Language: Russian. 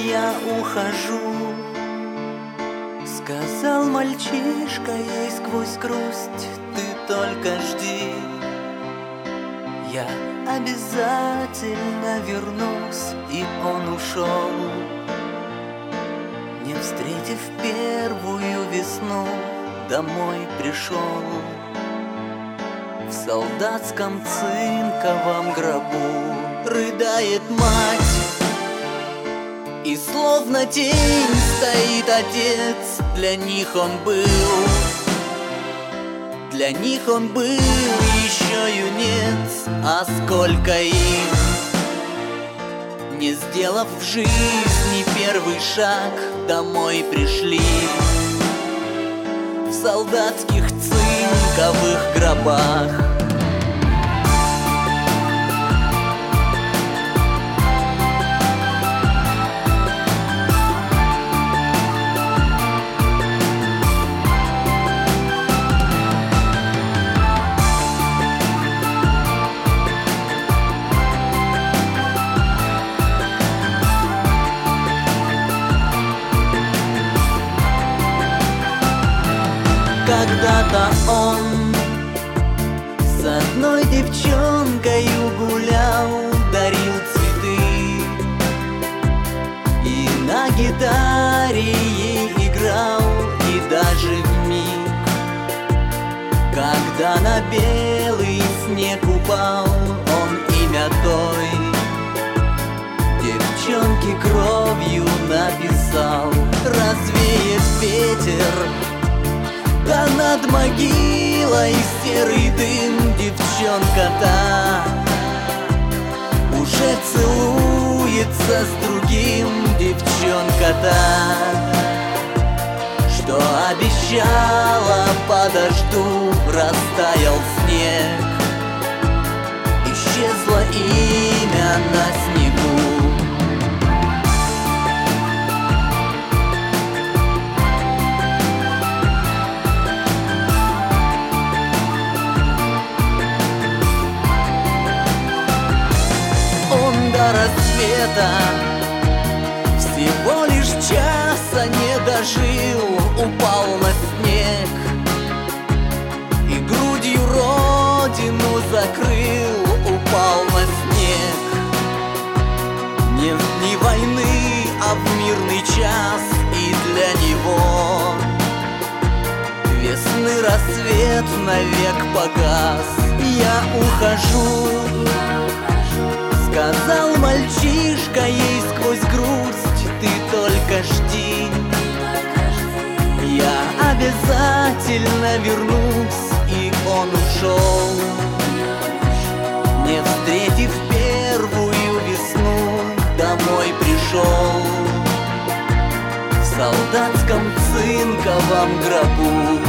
я ухожу. Сказал мальчишка ей сквозь грусть: ты только жди, я обязательно вернусь. И он ушел, не встретив первую весну, домой пришел. В солдатском цинковом гробу рыдает мать, и словно тень стоит отец. Для них он был, для них он был еще юнец. А сколько их, не сделав в жизни первый шаг, домой пришли в солдатских цинковых гробах. Когда-то он с одной девчонкою гулял, дарил цветы и на гитаре ей играл. И даже вмиг, когда на белый снег упал, он имя той девчонки кровью написал. Развеет ветер, да над могилой серый дым, девчонка-то уже целуется с другим. Девчонка-то, что обещала, подожду, растаял снег, исчезло имя на снегу. До рассвета всего лишь часа не дожил, упал на снег и грудью родину закрыл. Упал на снег не в дни войны, а в мирный час. И для него весны рассвет навек погас. Я ухожу, сказал мальчишка ей сквозь грусть, ты только жди, я обязательно вернусь. И он ушел, не встретив первую весну, домой пришел в солдатском цинковом гробу.